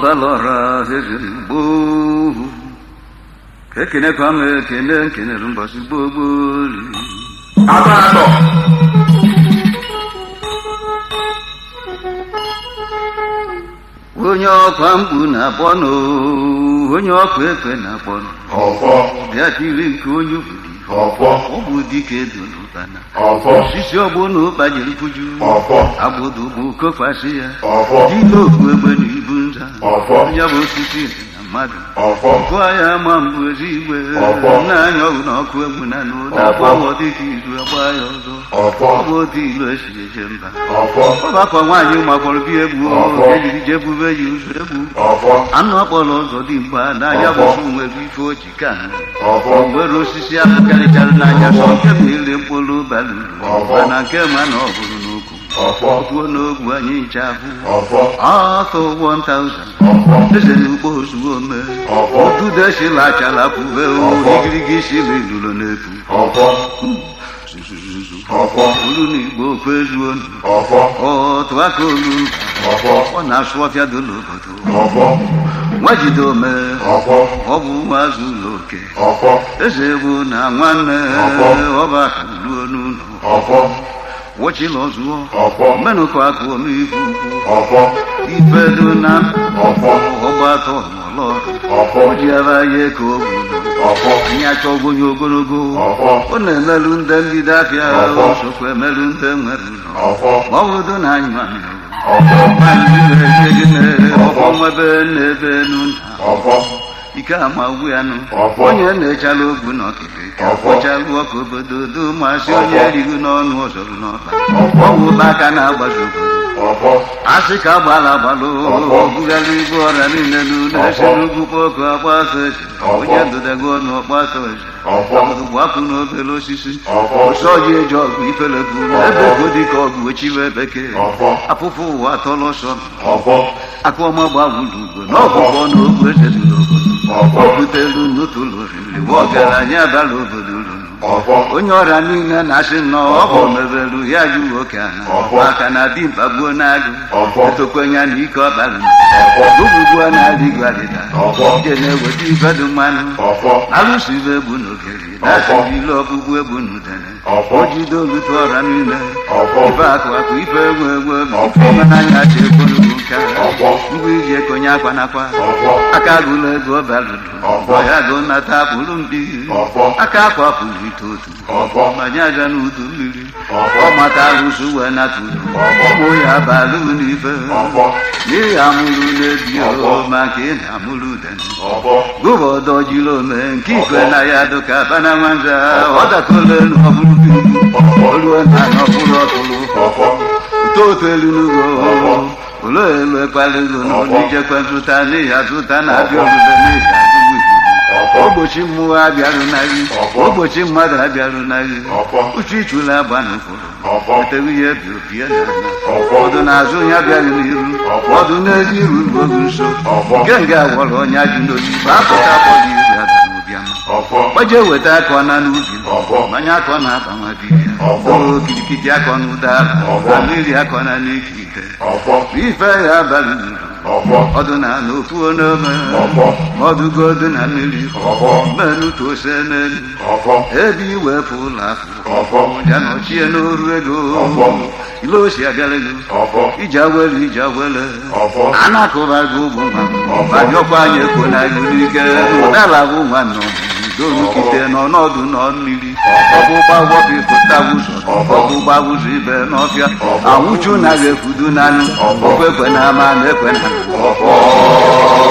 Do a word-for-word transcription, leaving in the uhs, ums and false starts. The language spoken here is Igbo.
ọbalọra ezigbo ka ekenekwa m ekene nkenere mbọsị gbogbo Agbára onye ọkwa mkpu na-akpọ nụ onye ọkwa ekwe na-akpọ nụ ọfọ bịa tiri nke onye ubudi ọfọ ọ bụ dike dolu ụkpana ọfọ osisi ọgbụ na ụkpa jiri puju ọfọ agbụdụ bụ kokwasị ya ọfọ dile okpu egbe na ibu nza ọfọ ya bụ osisi na mmadụ ọfọ gụọ ya ma mbụ ezi igwe ọfọ na-anya ọgụ na ọkụ egwu na n'ụda agbaghọ dịka izu agba ya ọzọ ọfọ ọ bụ otu ilu esi eje mba ọfọ ọgbakọ nwaanyị makpọrọ bịa egwu ọfọ ejiri jebube ya ụzọ egwu ọfọ anụ ọkpọrọ ụzọ dị mgba n'anya bụsụ nwere ife oji ka ọfọ nwere osisi ahụ karịchara n'anya sọ nke ma ire mkpụrụ balụ mana nke ma na ọ bụrụ n'okwu ọfọ kwuo n'ogwu anyị nchafụ ọfọ ọtụ one thousand ọfọ eze n'ugbo ozugbo ome ọfọ odudeshila achala pụbe igirigi shila ilulo na-epu ọfọ ọfọ olu n'igbo okwu ezuo ọfọ otu aka olu ọfọ ọ na-asụ ọfịa dolo obodo ọfọ nwajide ome ọfọ ọ bụ nwazụ ụlọ oke ọfọ eze bụ na nwanne Ọfọ. ọba ka ruo n'ụlọ ọfọ wochila ọzụọ ọfọ menụkọ aka ome ife ukwu ọfọ ifedo na ọfọ ọgbatọ n'ụlọ ọfọ o ji ebe ahịa ka o gburu ọfọ anyị achọgwo onye ogologo ọfọ ọ na-emelụ ndị mbido afịa Ọfọ. osokwa emelụ ndị nwere ụlọ ọfọ ma ọ bụdo na anyị mamịrị ọfọ ma ndị na-eje gị mere ọfọ nwebe na-ebe n'ụlọ ọfọ ike ama ugwu ya nụ Ọfọ. onye na-echala ogwu n'ọkịrị ka Ọfọ. kpọchalụ ọka obodo do masị onye erighị n'ọnụ ọzọrụ n'ọba Ọfọ. ọwụ aka na-agbazi obodo ọfọ asị ka agbala agbalụ Ọfọ. obugala ibu ọrịa niile n'ụlọ Ọfọ. esi n'ugwu kpọkụ ọgbasa eze Ọfọ. onye dodego ọnụ ọgbasa eze Ọfọ. gbapụ n'obere osisi Ọfọ. ụsọ ji eji ọgụ ifelebụ ebe ego dịka ọgụ echiwe bekee Ọfọ. afụfụ ụwa atọlọ ọsọ ọfọ akụọma gbawulu ugbo na ọgwụgwọ na ogwu eze dị n'obodo ọfọ o butelu n'ụtụlụ oriri ma ọgaranya abala obodo uru ọfọ onye ọrịa niile na-asị nnọọ ọ bụ mebelu ya ju oke ana Ọfọ. maka na dimkpa gbuo n'agụ Ọfọ. etokwenya na ike ọbalụ Ọfọ. ugwugbuo na-adịghị adịda Ọfọ. je na-eweta ife dị mmanụ ọfọ alụsị ibe egbu n'ogeri na-asịrị ilu ọkpụkpụ egbu n'udene Ọfọ. o jide olutu ọrịa niile ọfọ ife akụ akụ ife egwu egwu egwu ife ọmananya ji ekpolugbu nke Ọfọ. ngwa iji ekonye akwa nakwa ọfọ aka agụla ego ọbalụdụ Ọfọ. ya go nata pụrụ mpi ọfọ aka akwa pụrụ itotu ọfọ manye aja n'udu mmiri Ọfọ. ọ mata arụsị wee nata udu Ọfọ. ụmụ ya balụ n'ife ọfọ n'ihi amụrụ n'ebi Ọfọ. o maka ị na-amụrụ udene ọfọ gụbọdọ jiri ome nke ikwe na ya dụka bana nwanza ọ dakọla elu ọbụrụ mmiri oluo na n'ọbụrụ ọtụrụ ọfọ utoto elu n'ugbo ụlọ elu ekpalịgo na onijekwe zụta n'ihi azụta na-abịa orube n'ihi azụgbu ọfọ ogbochi mmụọ abịarụ n'agị Ọfọ. ogbochi mmadụ abịarụ n'agị ọfọ uche ichula agba n'ụfọdụ ọfọ eteghị ya ebi obi ya n'anya ọfọ ọdụ n'azụ ya bịaghị n'iru Ọfọ. ọdụ n'ezi iru ogu nso Ọfọ. nke nga gwọrọ onye ajụ n'oyibo apụta akpọghị iru ya ga n'ụbịa ọfọ gbaje weta akọ na n'ubi Ọfọ. manya akọ na akpa nwa dibịa Ọfọ. o kirikiti akọ na ụda Ọfọ. na mmiri akọ na n'ike ite ọfọ ife ya abalị uru ọfọ ọdụ na n'ofu n'ome ọfọ ọdụgodu na mmiri ọfọ menu tose n'elu ọfọ ebe iwepụ ụlọ afọ ọfọ ya nọchie n'oru ego Ọfọ. ile osi abịalego ọfọ iji awele iji awele ọfọ a na-akụbago ụgbụ nwa Ọfọ. banyọkwa anyị ekwo na ike ụdala bụ nwa nọ dolukite nọ n'ọdụ nọ mmiri ọgbụgba wọpịpụta ụzọ ọgbụgba ụzọ ibe n'ọfịa Ọfọ. anwụchu na ga-efudu n'anụ Ọfọ. okwekwe na ama na ekwe na ọfọ